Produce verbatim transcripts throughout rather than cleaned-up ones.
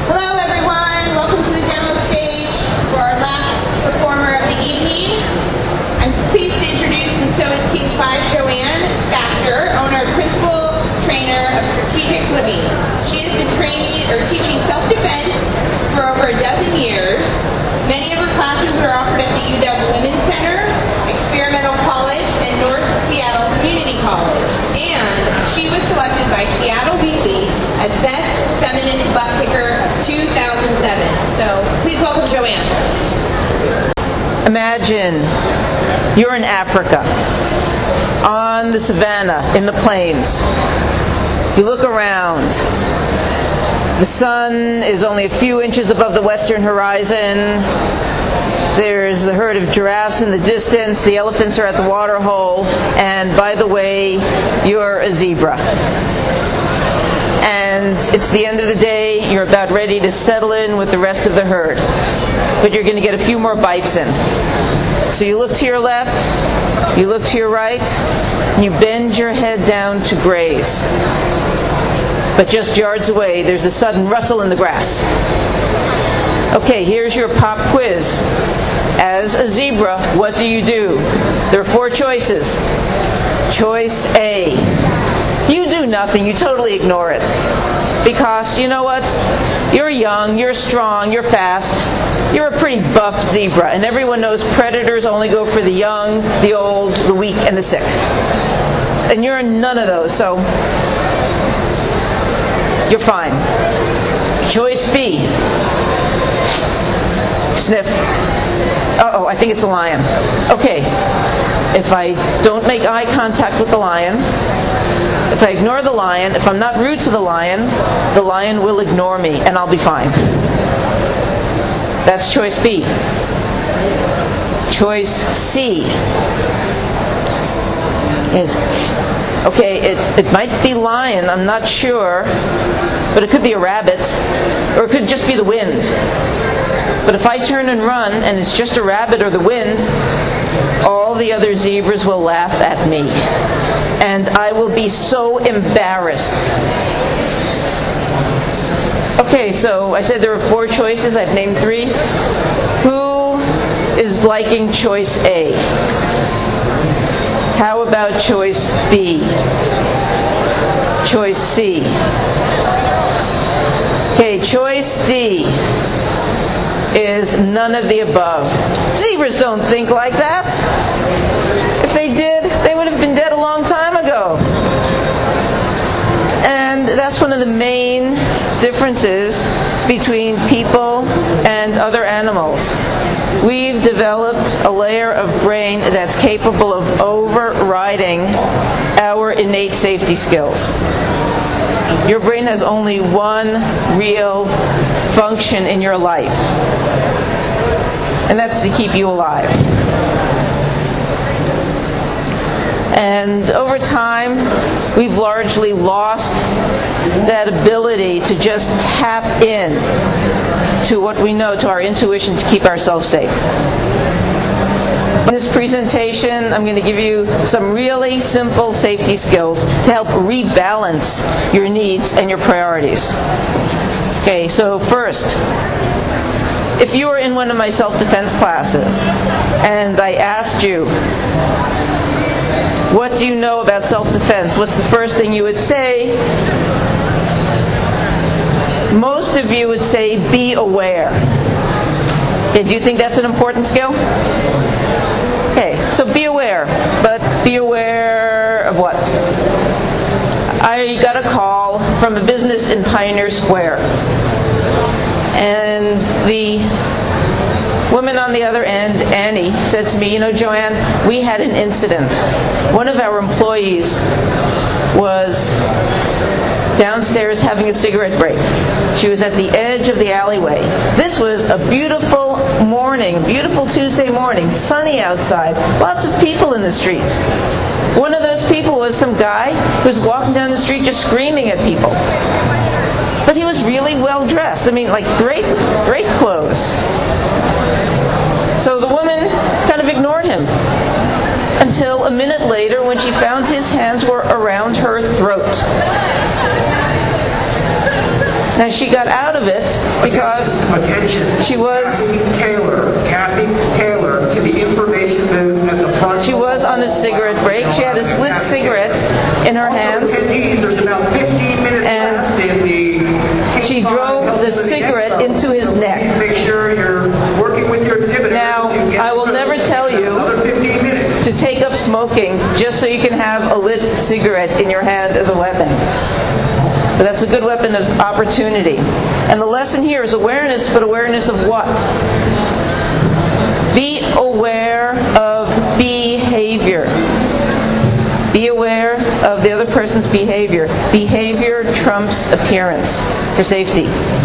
Hello everyone, welcome to the demo stage for our last performer of the evening. I'm pleased to introduce, and so is King five, Joanne Factor, owner, principal, trainer of Strategic Living. She has been training or teaching self-defense for over a dozen years. Many of her classes are offered at the U W Women's Center, Experimental College, and North Seattle Community College. And she was selected by Seattle Weekly as Best Feminist Butt Kicker of two thousand seven. So please welcome Joanne. Imagine you're in Africa, on the savannah, in the plains. You look around. The sun is only a few inches above the western horizon. There's a herd of giraffes in the distance. The elephants are at the water hole. And by the way, you're a zebra. And it's the end of the day. You're about ready to settle in with the rest of the herd. But you're going to get a few more bites in. So you look to your left, you look to your right, and you bend your head down to graze. But just yards away, there's a sudden rustle in the grass. Okay, here's your pop quiz. As a zebra, what do you do? There are four choices. Choice A. You do nothing. You totally ignore it. Because, you know what? You're young, you're strong, you're fast. You're a pretty buff zebra. And everyone knows predators only go for the young, the old, the weak, and the sick. And you're none of those, so you're fine. Choice B. Sniff. Uh-oh, I think it's a lion. Okay, if I don't make eye contact with the lion, if I ignore the lion, if I'm not rude to the lion, the lion will ignore me and I'll be fine. That's choice B. Choice C is, okay, it, it might be lion, I'm not sure, but it could be a rabbit, or it could just be the wind. But if I turn and run and it's just a rabbit or the wind, all the other zebras will laugh at me. And I will be so embarrassed. Okay, so I said there were four choices. I've named three. Who is liking choice A? How about choice B? Choice C? Okay, choice D is none of the above. Zebras don't think like that. If they did, they would have been dead a long time ago. And that's one of the main differences between people and other animals. We've developed a layer of brain that's capable of overriding our innate safety skills. Your brain has only one real function in your life, and that's to keep you alive. And over time, we've largely lost that ability to just tap in to what we know, to our intuition, to keep ourselves safe. In this presentation, I'm going to give you some really simple safety skills to help rebalance your needs and your priorities. Okay, so first, if you were in one of my self-defense classes and I asked you, what do you know about self-defense? What's the first thing you would say? Most of you would say, be aware. Okay, do you think that's an important skill? Okay, so be aware. But be aware of what? I got a call from a business in Pioneer Square. And the woman on the other end, Annie, said to me, you know, Joanne, we had an incident. One of our employees was downstairs having a cigarette break. She was at the edge of the alleyway. This was a beautiful morning, beautiful Tuesday morning, sunny outside, lots of people in the street. One of those people was some guy who was walking down the street just screaming at people. But he was really well dressed. I mean, like great, great clothes. So the woman kind of ignored him until a minute later when she found his hands were around her throat. Now she got out of it because Attention. she was Kathy Taylor. Kathy Taylor to the information booth at the front. she was on a cigarette break. She had a lit cigarette in her hands. Attendees, there's about fifteen minutes And left in the she drove the cigarette into his neck. Make sure you're working with your exhibitors. Now, to get I will never tell you another fifteen minutes. to take up smoking just so you can have a lit cigarette in your hand as a weapon. But that's a good weapon of opportunity. And the lesson here is awareness, but awareness of what? Be aware of behavior. Be aware of the other person's behavior. Behavior trumps appearance for safety.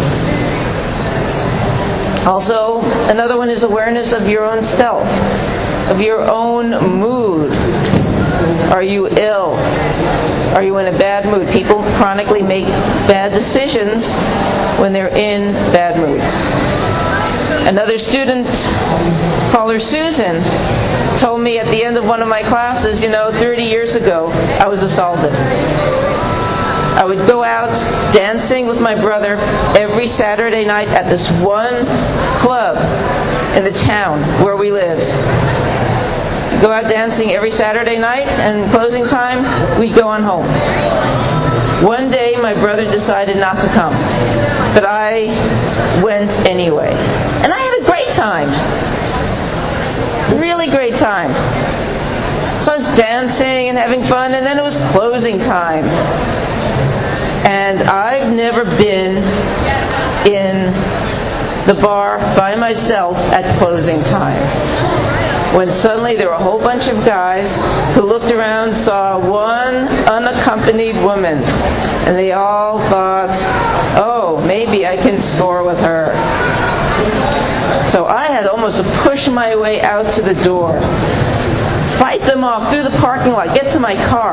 Also, another one is awareness of your own self, of your own mood. Are you ill? Are you in a bad mood? People chronically make bad decisions when they're in bad moods. Another student, call her Susan, told me at the end of one of my classes, you know, thirty years ago, I was assaulted. I would go out dancing with my brother every Saturday night at this one club in the town where we lived. Go out dancing every Saturday night, and closing time, we'd go on home. One day, my brother decided not to come, but I went anyway. And I had a great time. Really great time. So I was dancing and having fun, and then it was closing time. And I've never been in the bar by myself at closing time, when suddenly there were a whole bunch of guys who looked around, saw one unaccompanied woman, and they all thought, oh, maybe I can score with her. So I had almost to push my way out to the door, fight them off through the parking lot, get to my car,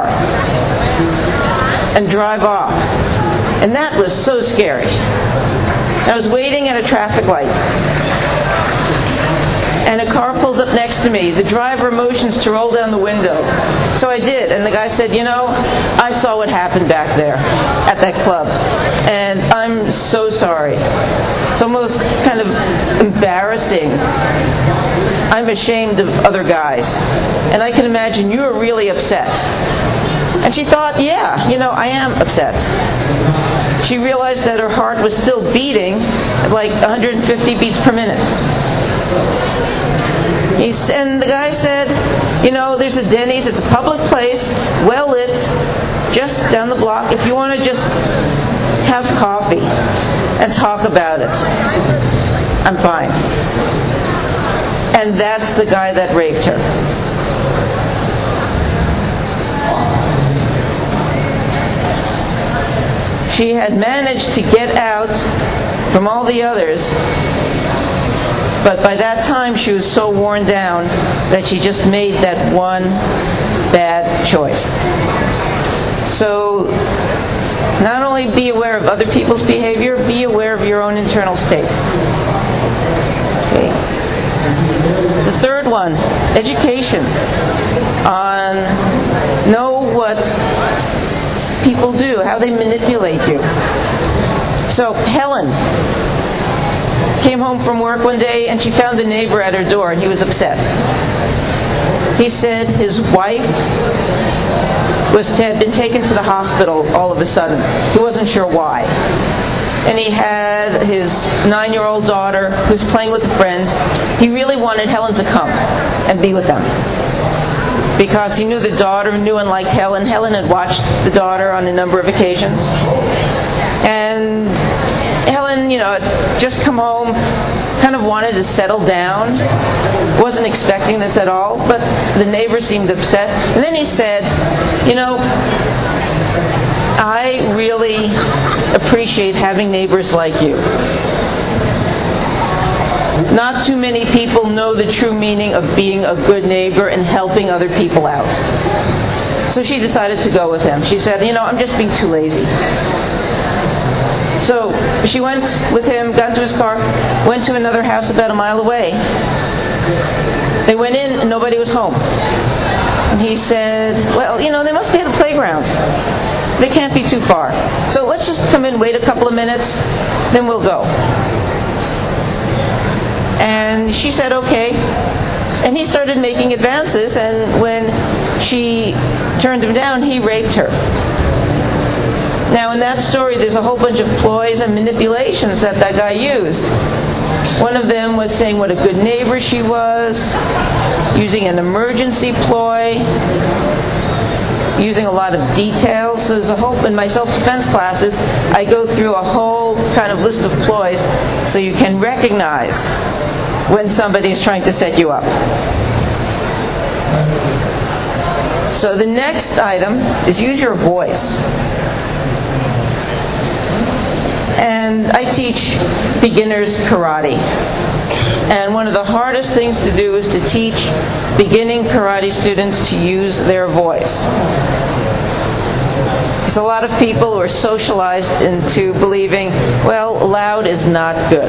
and drive off. And that was so scary. I was waiting at a traffic light, and a car pulls up next to me. The driver motions to roll down the window. So I did, and the guy said, you know, I saw what happened back there at that club, and I'm so sorry. It's almost kind of embarrassing. I'm ashamed of other guys, and I can imagine you were really upset. And she thought, yeah, you know, I am upset. She realized that her heart was still beating at like one hundred fifty beats per minute. He's, and the guy said, you know, there's a Denny's, it's a public place, well lit, just down the block. If you want to just have coffee and talk about it, I'm fine. And that's the guy that raped her. She had managed to get out from all the others, but by that time she was so worn down that she just made that one bad choice. So, not only be aware of other people's behavior, be aware of your own internal state. Okay. The third one, education. On know what people do, how they manipulate you. So Helen came home from work one day and she found the neighbor at her door, and he was upset. He said his wife was had been taken to the hospital all of a sudden. He wasn't sure why. And he had his nine-year-old daughter who's playing with a friend. He really wanted Helen to come and be with them, because he knew the daughter knew and liked Helen. Helen had watched the daughter on a number of occasions. And Helen, you know, had just come home, kind of wanted to settle down. Wasn't expecting this at all, but the neighbor seemed upset. And then he said, you know, I really appreciate having neighbors like you. Not too many people know the true meaning of being a good neighbor and helping other people out. So she decided to go with him. She said, you know, I'm just being too lazy. So she went with him, got into his car, went to another house about a mile away. They went in and nobody was home. And he said, well, you know, they must be at a playground. They can't be too far. So let's just come in, wait a couple of minutes, then we'll go. And she said, okay. And he started making advances, and when she turned him down, he raped her. Now, in that story, there's a whole bunch of ploys and manipulations that that guy used. One of them was saying what a good neighbor she was, using an emergency ploy, using a lot of details. So there's a whole, in my self-defense classes, I go through a whole kind of list of ploys so you can recognize when somebody is trying to set you up. So the next item is use your voice. And I teach beginners karate. And one of the hardest things to do is to teach beginning karate students to use their voice. Because a lot of people are socialized into believing, well, loud is not good.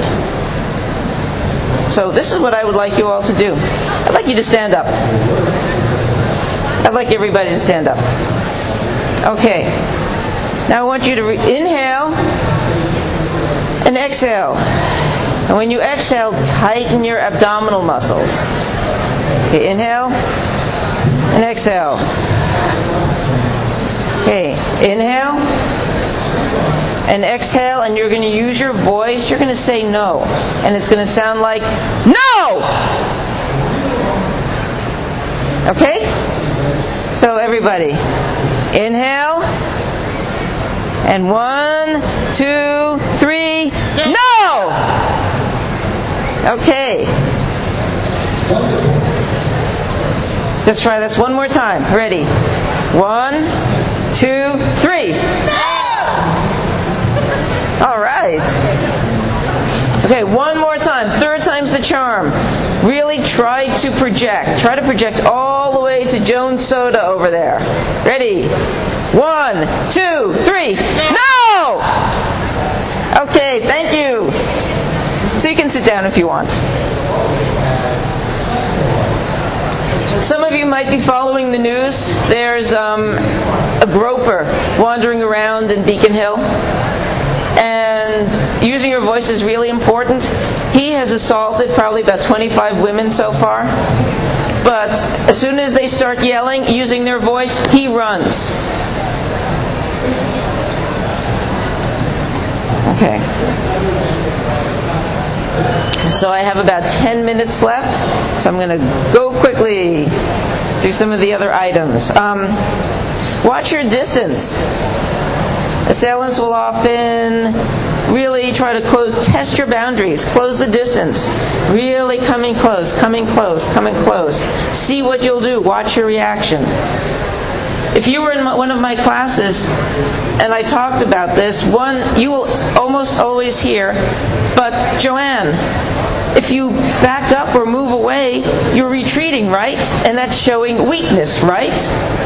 So this is what I would like you all to do. I'd like you to stand up. I'd like everybody to stand up. Okay. Now I want you to re- inhale and exhale. And when you exhale, tighten your abdominal muscles. Okay, inhale and exhale. Okay, inhale and exhale, and you're going to use your voice. You're going to say no. And it's going to sound like, no! Okay? So everybody, inhale. And one, two, three, no! Okay. Let's try this one more time. Ready? One, two, three. All right. Okay, one more time. Third time's the charm. Really try to project. Try to project all the way to Joan Soda over there. Ready? One, two, three. No! Okay, thank you. So you can sit down if you want. Some of you might be following the news. There's um, a groper wandering around in Beacon Hill. And using your voice is really important. He has assaulted probably about twenty-five women so far. But as soon as they start yelling, using their voice, he runs. Okay. So I have about ten minutes left. So I'm going to go quickly through some of the other items. Um, watch your distance. Assailants will often really try to close, test your boundaries, close the distance. Really coming close, coming close, coming close. See what you'll do. Watch your reaction. If you were in one of my classes and I talked about this, one, you will almost always hear, but Joanne, if you back up or move away, you're retreating, right? And that's showing weakness, right?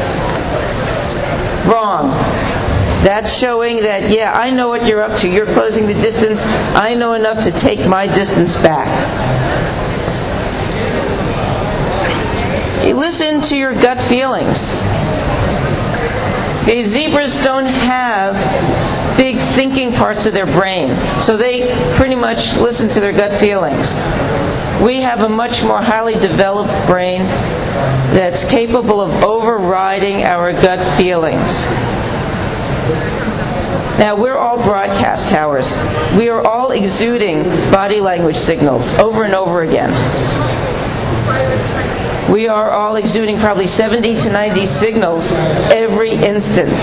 Wrong. That's showing that, yeah, I know what you're up to. You're closing the distance. I know enough to take my distance back. You listen to your gut feelings. Okay, zebras don't have big thinking parts of their brain, so they pretty much listen to their gut feelings. We have a much more highly developed brain that's capable of overriding our gut feelings. Now, we're all broadcast towers. We are all exuding body language signals over and over again. We are all exuding probably seventy to ninety signals every instant.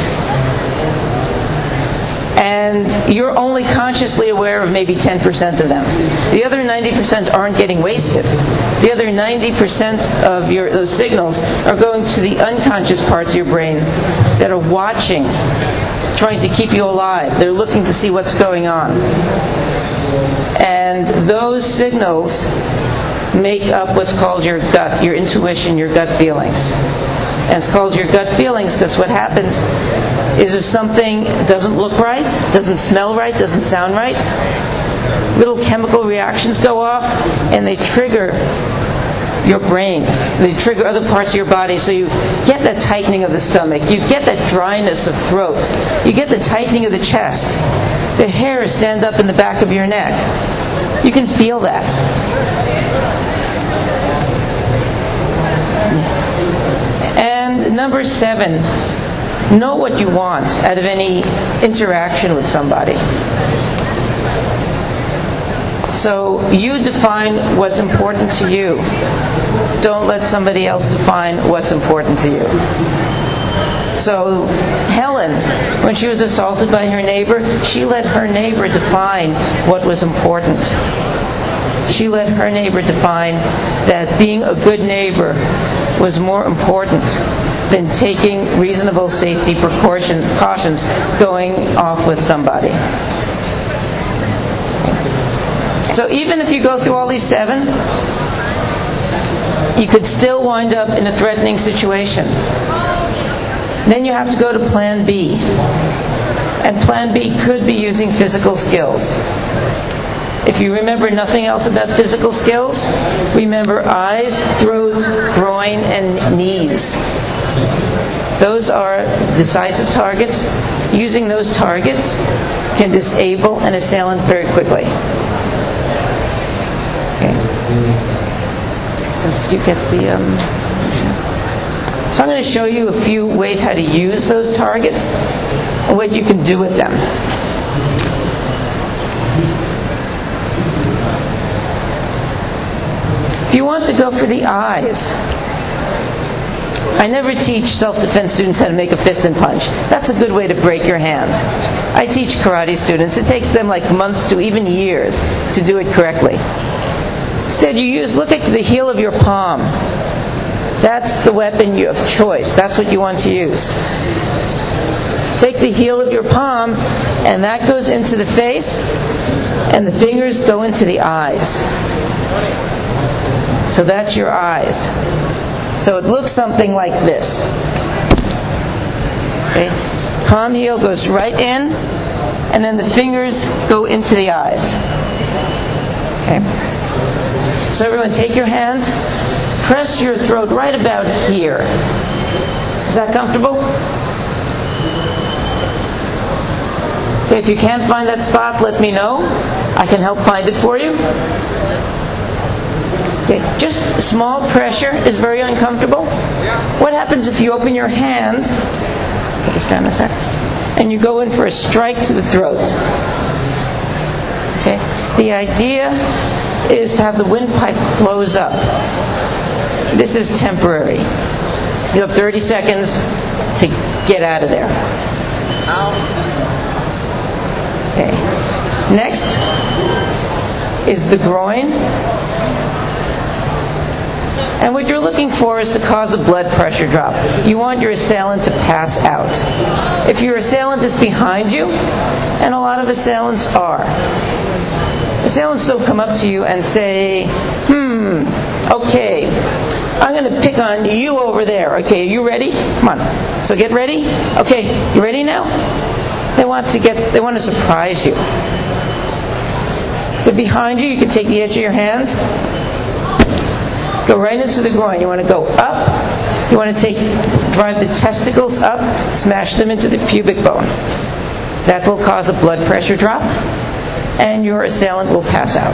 And you're only consciously aware of maybe ten percent of them. The other ninety percent aren't getting wasted. The other ninety percent of your those signals are going to the unconscious parts of your brain that are watching, trying to keep you alive. They're looking to see what's going on. And those signals make up what's called your gut, your intuition, your gut feelings. And it's called your gut feelings because what happens is if something doesn't look right, doesn't smell right, doesn't sound right, little chemical reactions go off and they trigger your brain. They trigger other parts of your body, so you get that tightening of the stomach. You get that dryness of throat. You get the tightening of the chest. The hairs stand up in the back of your neck. You can feel that. And number seven, know what you want out of any interaction with somebody. So you define what's important to you. Don't let somebody else define what's important to you. So Helen, when she was assaulted by her neighbor, she let her neighbor define what was important. She let her neighbor define that being a good neighbor was more important than taking reasonable safety precautions, precautions going off with somebody. So even if you go through all these seven, you could still wind up in a threatening situation. Then you have to go to Plan B. And Plan B could be using physical skills. If you remember nothing else about physical skills, remember eyes, throat, groin, and knees. Those are decisive targets. Using those targets can disable an assailant very quickly. Okay. So did you get the... Um, so I'm going to show you a few ways how to use those targets and what you can do with them. If you want to go for the eyes, I never teach self-defense students how to make a fist and punch. That's a good way to break your hand. I teach karate students. It takes them like months to even years to do it correctly. Instead, you use, look at the heel of your palm. That's the weapon you of choice. That's what you want to use. Take the heel of your palm, and that goes into the face, and the fingers go into the eyes. So that's your eyes. So it looks something like this. Okay? Palm heel goes right in, and then the fingers go into the eyes. Okay? So everyone, take your hands, press your throat right about here. Is that comfortable? Okay, if you can't find that spot, let me know. I can help find it for you. Okay, just small pressure is very uncomfortable. What happens if you open your hand, put this down a sec, and you go in for a strike to the throat? Okay, the idea is to have the windpipe close up. This is temporary. You have thirty seconds to get out of there. Okay. Next is the groin. And what you're looking for is to cause a blood pressure drop. You want your assailant to pass out. If your assailant is behind you, and a lot of assailants are, assailants don't come up to you and say, hmm, okay, I'm going to pick on you over there. Okay, are you ready? Come on. So get ready. Okay, you ready now? They want to get, they want to surprise you. If they're behind you, you can take the edge of your hand, go right into the groin. You want to go up. You want to take, drive the testicles up, smash them into the pubic bone. That will cause a blood pressure drop, and your assailant will pass out.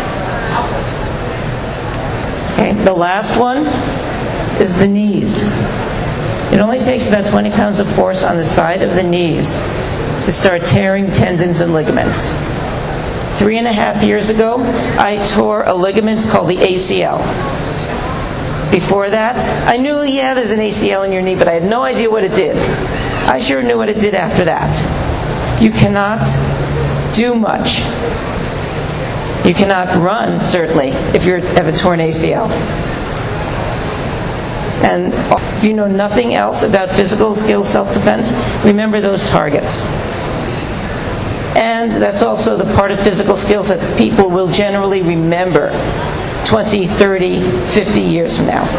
Okay, the last one is the knees. It only takes about twenty pounds of force on the side of the knees to start tearing tendons and ligaments. Three and a half years ago, I tore a ligament called the A C L. Before that, I knew, yeah, there's an A C L in your knee, but I had no idea what it did. I sure knew what it did after that. You cannot do much. You cannot run, certainly, if you have a torn A C L. And if you know nothing else about physical skills self-defense, remember those targets. And that's also the part of physical skills that people will generally remember twenty, thirty, fifty years from now.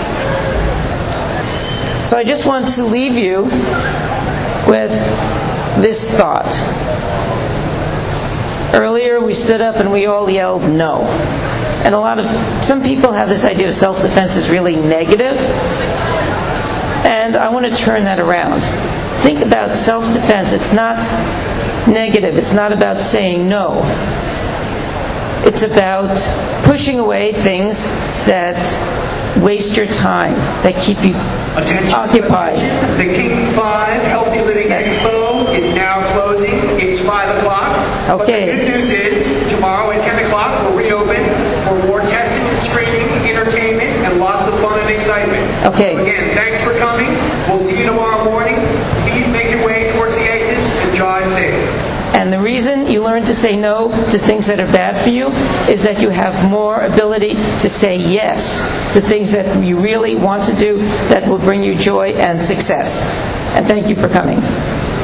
So I just want to leave you with this thought. Earlier, we stood up and we all yelled no. And a lot of, some people have this idea of self-defense is really negative. And I want to turn that around. Think about self-defense. It's not negative. It's not about saying no. It's about pushing away things that waste your time, that keep you Attention, occupied. Attention. The King five Healthy Living Expo is now closing. It's five o'clock. Okay. But the good news is, tomorrow at ten o'clock, we'll reopen for more testing and screening, entertainment, and lots of fun and excitement. Okay. So again, thanks for coming. We'll see you tomorrow morning. Please make your way towards the exits and drive safe. And the reason you learn to say no to things that are bad for you is that you have more ability to say yes to things that you really want to do that will bring you joy and success. And thank you for coming.